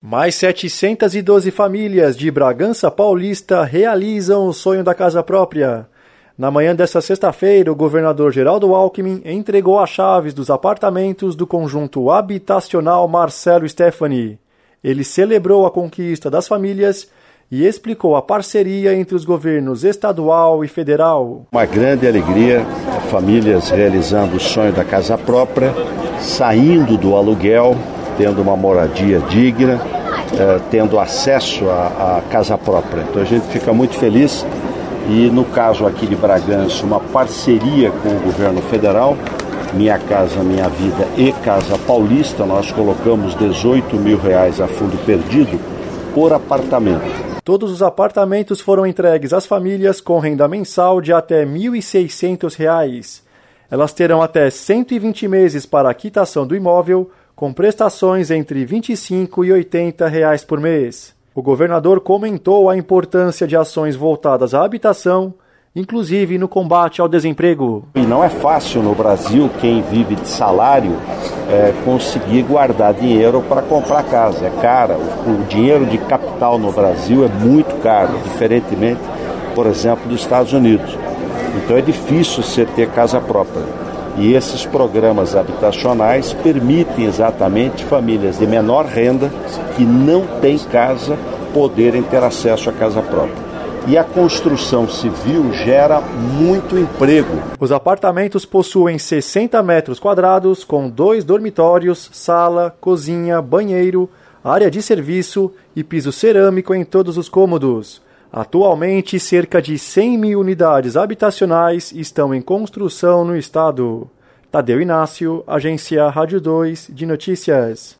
Mais 712 famílias de Bragança Paulista realizam o sonho da casa própria. Na manhã desta sexta-feira, o governador Geraldo Alckmin entregou as chaves dos apartamentos do conjunto habitacional Marcelo Stefani. Ele celebrou a conquista das famílias e explicou a parceria entre os governos estadual e federal. Uma grande alegria, famílias realizando o sonho da casa própria, saindo do aluguel, tendo uma moradia digna, tendo acesso à casa própria. Então a gente fica muito feliz e no caso aqui de Bragança, uma parceria com o governo federal, Minha Casa Minha Vida e Casa Paulista, nós colocamos R$18 mil a fundo perdido por apartamento. Todos os apartamentos foram entregues às famílias com renda mensal de até R$ 1.600. Elas terão até 120 meses para a quitação do imóvel, com prestações entre R$ 25 e R$ 80 por mês. O governador comentou a importância de ações voltadas à habitação, inclusive no combate ao desemprego. E não é fácil no Brasil, quem vive de salário, conseguir guardar dinheiro para comprar casa. É caro. O dinheiro de capital no Brasil é muito caro, diferentemente, por exemplo, dos Estados Unidos. Então é difícil você ter casa própria. E esses programas habitacionais permitem exatamente famílias de menor renda que não têm casa poderem ter acesso à casa própria. E a construção civil gera muito emprego. Os apartamentos possuem 60 metros quadrados, com 2 dormitórios, sala, cozinha, banheiro, área de serviço e piso cerâmico em todos os cômodos. Atualmente, cerca de 100 mil unidades habitacionais estão em construção no estado. Tadeu Inácio, Agência Rádio 2 de Notícias.